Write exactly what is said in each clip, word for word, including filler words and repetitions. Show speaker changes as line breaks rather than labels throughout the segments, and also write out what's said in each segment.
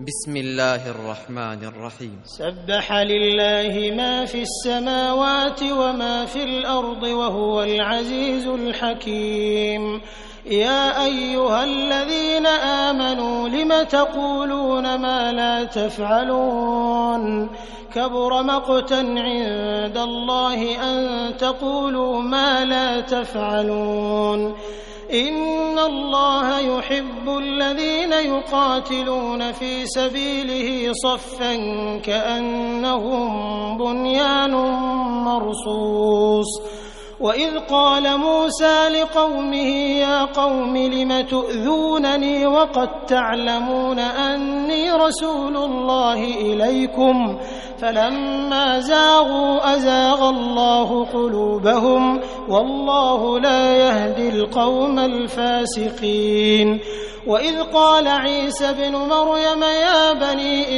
بسم الله الرحمن الرحيم.
سبح لله ما في السماوات وما في الأرض وهو العزيز الحكيم. يا أيها الذين آمنوا لم تقولون ما لا تفعلون كبر مقتا عند الله أن تقولوا ما لا تفعلون. إن الله يحب الذين يقاتلون في سبيله صفا كأنهم بنيان مرصوص. وإذ قال موسى لقومه يا قوم لم تؤذونني وقد تعلمون أني رسول الله إليكم فلما زاغوا أزاغ الله قلوبهم والله لا يهدي القوم الفاسقين. وإذ قال عيسى ابن مريم يا بني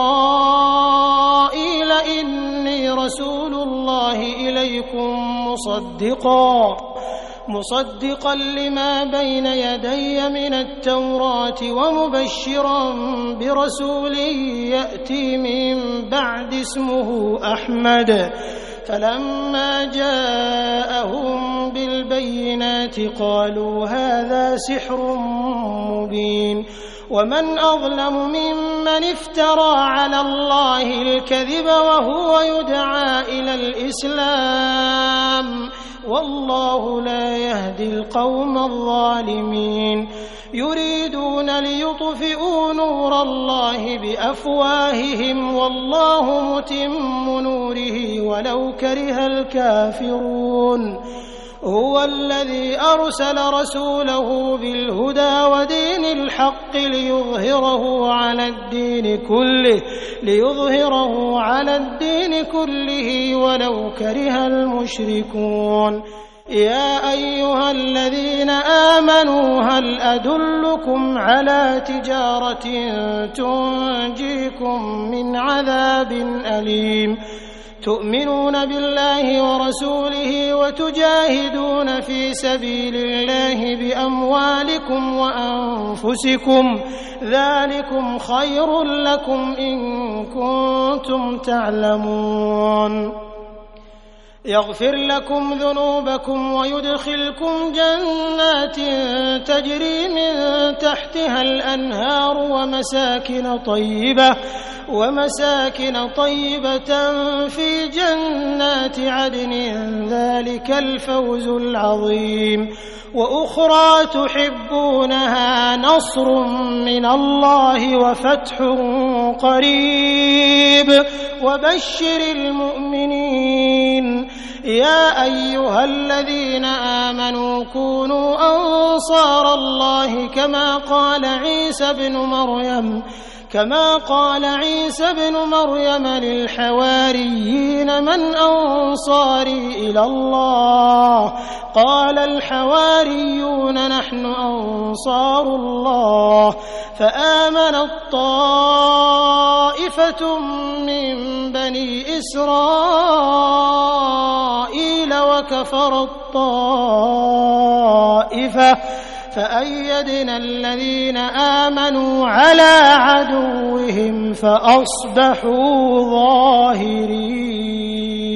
إسرائيل إني رسول الله إليكم مصدقا مصدقا لما بين يدي من التوراة ومبشرا برسول يأتي من بعد اسمه أحمد. فلما جاءهم بالبينات قالوا هذا سحر مبين. ومن أظلم ممن افترى على الله الكذب وهو يدعى إلى الإسلام والله لا يهدي القوم الظالمين. يريدون ليطفئوا نور الله بأفواههم والله متم نوره ولو كره الكافرون. هو الذي أرسل رسوله بالهدى ودين الحق ليظهره على الدين كله ليظهره على الدين كله ولو كره المشركون. يا أيها الذين آمنوا هل أدلكم على تجارة تنجيكم من عذاب أليم تؤمنون بالله ورسوله وتجاهدون في سبيل الله بأموالكم وأنفسكم ذلكم خير لكم إن كنتم تعلمون. يغفر لكم ذنوبكم ويدخلكم جنات تجري من تحتها الأنهار ومساكن طيبة ومساكن طيبة في جنات عدن ذلك الفوز العظيم. وأخرى تحبونها نصر من الله وفتح قريب وبشر المؤمنين. يا أيها الذين آمنوا كونوا أنصار الله كما قال عيسى بن مريم كما قال عيسى بن مريم للحواريين من أنصاري إلى الله قال الحواريون نحن أنصار الله. فآمنت طائفة من بني إسرائيل وكفرت طائفة فأيدنا الذين آمنوا على عدوهم فأصبحوا ظاهرين.